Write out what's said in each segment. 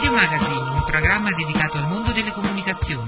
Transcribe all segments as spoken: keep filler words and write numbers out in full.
Radio Magazine, un programma dedicato al mondo delle comunicazioni.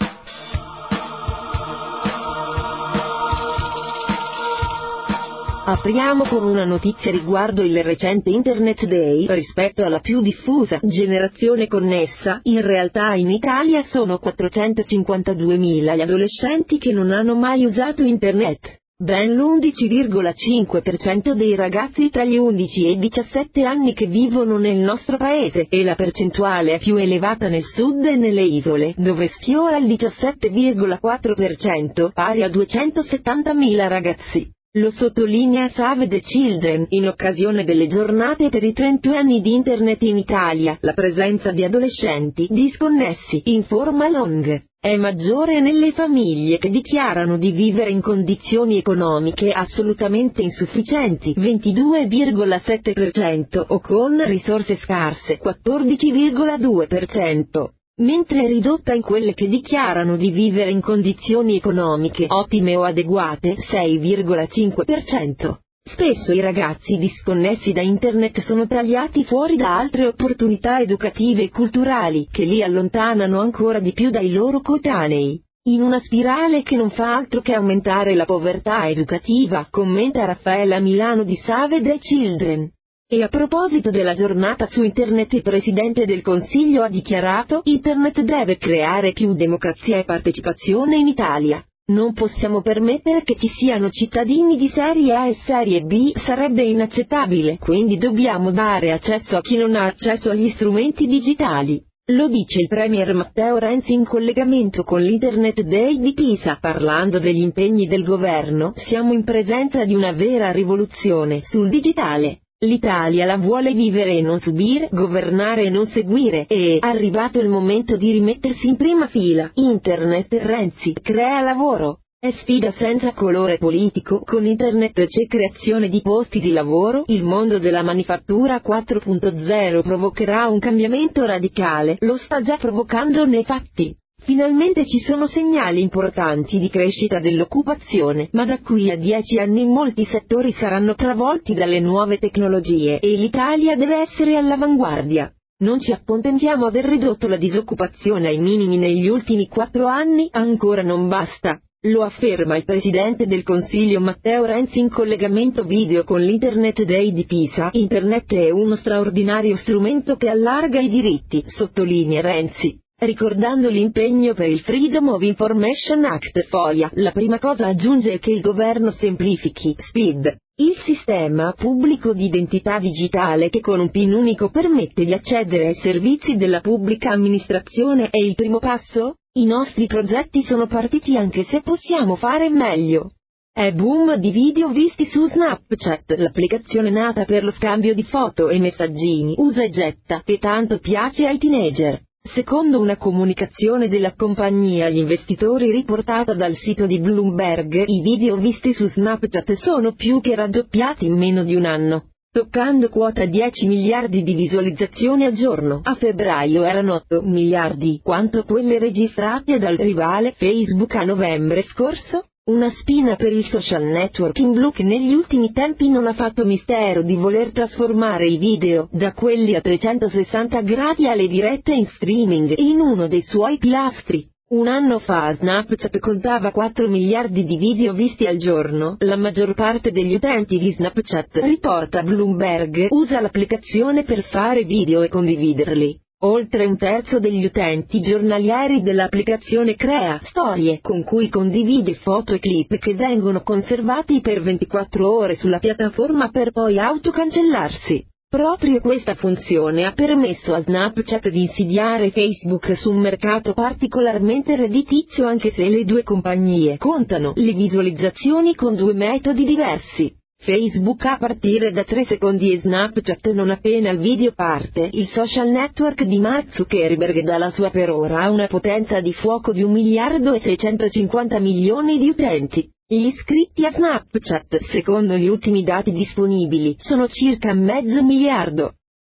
Apriamo con una notizia riguardo il recente Internet Day. Rispetto alla più diffusa generazione connessa, in realtà in Italia sono quattrocentocinquantaduemila gli adolescenti che non hanno mai usato Internet. Ben l'undici virgola cinque per cento dei ragazzi tra gli undici e i diciassette anni che vivono nel nostro paese, e la percentuale è più elevata nel sud e nelle isole, dove sfiora il diciassette virgola quattro per cento, pari a duecentosettantamila ragazzi. Lo sottolinea Save the Children, in occasione delle giornate per i trenta anni di Internet in Italia. La presenza di adolescenti disconnessi, informa Long, è maggiore nelle famiglie che dichiarano di vivere in condizioni economiche assolutamente insufficienti, ventidue virgola sette per cento, o con risorse scarse, quattordici virgola due per cento. Mentre è ridotta in quelle che dichiarano di vivere in condizioni economiche ottime o adeguate, sei virgola cinque per cento. Spesso i ragazzi disconnessi da Internet sono tagliati fuori da altre opportunità educative e culturali, che li allontanano ancora di più dai loro coetanei. In una spirale che non fa altro che aumentare la povertà educativa, commenta Raffaella Milano di Save the Children. E a proposito della giornata su Internet, il Presidente del Consiglio ha dichiarato: Internet deve creare più democrazia e partecipazione in Italia. Non possiamo permettere che ci siano cittadini di serie A e serie B, sarebbe inaccettabile, quindi dobbiamo dare accesso a chi non ha accesso agli strumenti digitali. Lo dice il Premier Matteo Renzi in collegamento con l'Internet Day di Pisa. Parlando degli impegni del governo, siamo in presenza di una vera rivoluzione sul digitale. L'Italia la vuole vivere e non subire, governare e non seguire, e è arrivato il momento di rimettersi in prima fila. Internet, Renzi, crea lavoro. È sfida senza colore politico, con Internet c'è creazione di posti di lavoro, il mondo della manifattura quattro punto zero provocherà un cambiamento radicale, lo sta già provocando nei fatti. Finalmente ci sono segnali importanti di crescita dell'occupazione, ma da qui a dieci anni molti settori saranno travolti dalle nuove tecnologie e l'Italia deve essere all'avanguardia. Non ci accontentiamo aver ridotto la disoccupazione ai minimi negli ultimi quattro anni, ancora non basta. Lo afferma il Presidente del Consiglio Matteo Renzi in collegamento video con l'Internet Day di Pisa. Internet è uno straordinario strumento che allarga i diritti, sottolinea Renzi. Ricordando l'impegno per il Freedom of Information Act FOIA, la prima cosa aggiunge è che il governo semplifichi, S P I D, il sistema pubblico di identità digitale che con un PIN unico permette di accedere ai servizi della pubblica amministrazione. È il primo passo? I nostri progetti sono partiti anche se possiamo fare meglio. È boom di video visti su Snapchat, l'applicazione nata per lo scambio di foto e messaggini, usa e getta, che tanto piace ai teenager. Secondo una comunicazione della compagnia agli investitori riportata dal sito di Bloomberg, i video visti su Snapchat sono più che raddoppiati in meno di un anno, toccando quota dieci miliardi di visualizzazioni al giorno. A febbraio erano otto miliardi, quanto quelle registrate dal rivale Facebook a novembre scorso. Una spina per il social networking blu che negli ultimi tempi non ha fatto mistero di voler trasformare i video, da quelli a trecentosessanta gradi alle dirette in streaming, in uno dei suoi pilastri. Un anno fa Snapchat contava quattro miliardi di video visti al giorno. La maggior parte degli utenti di Snapchat, riporta Bloomberg, usa l'applicazione per fare video e condividerli. Oltre un terzo degli utenti giornalieri dell'applicazione crea storie con cui condivide foto e clip che vengono conservati per ventiquattro ore sulla piattaforma per poi autocancellarsi. Proprio questa funzione ha permesso a Snapchat di insidiare Facebook su un mercato particolarmente redditizio, anche se le due compagnie contano le visualizzazioni con due metodi diversi. Facebook a partire da tre secondi e Snapchat non appena il video parte. Il social network di Mark Zuckerberg dalla sua per ora ha una potenza di fuoco di un miliardo e seicentocinquanta milioni di utenti. Gli iscritti a Snapchat, secondo gli ultimi dati disponibili, sono circa mezzo miliardo.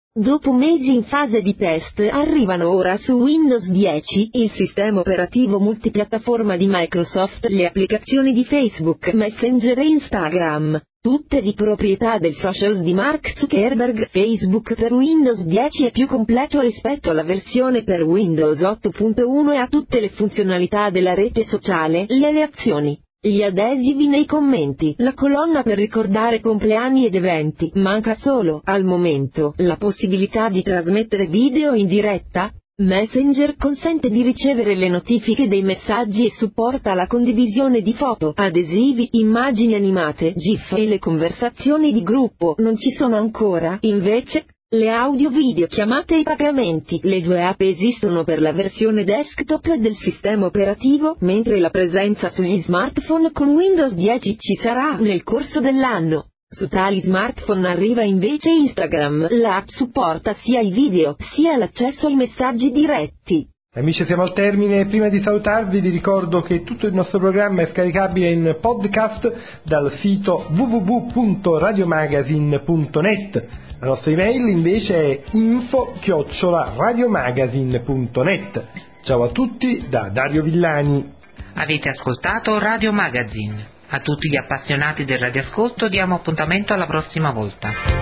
Dopo mesi in fase di test, arrivano ora su Windows dieci, il sistema operativo multipiattaforma di Microsoft, le applicazioni di Facebook, Messenger e Instagram, tutte di proprietà del social di Mark Zuckerberg. Facebook per Windows dieci è più completo rispetto alla versione per Windows otto punto uno e ha tutte le funzionalità della rete sociale, le reazioni, gli adesivi nei commenti, la colonna per ricordare compleanni ed eventi. Manca solo, al momento, la possibilità di trasmettere video in diretta. Messenger consente di ricevere le notifiche dei messaggi e supporta la condivisione di foto, adesivi, immagini animate, GIF e le conversazioni di gruppo. Non ci sono ancora, invece, le audio-video chiamate e i pagamenti. Le due app esistono per la versione desktop del sistema operativo, mentre la presenza sugli smartphone con Windows dieci ci sarà nel corso dell'anno. Su tali smartphone arriva invece Instagram. L'app supporta sia i video, sia l'accesso ai messaggi diretti. Amici, siamo al termine. Prima di salutarvi vi ricordo che tutto il nostro programma è scaricabile in podcast dal sito w w w punto radiomagazine punto net. La nostra email invece è info chiocciola radiomagazine punto net. Ciao a tutti da Dario Villani. Avete ascoltato Radio Magazine. A tutti gli appassionati del radioascolto diamo appuntamento alla prossima volta.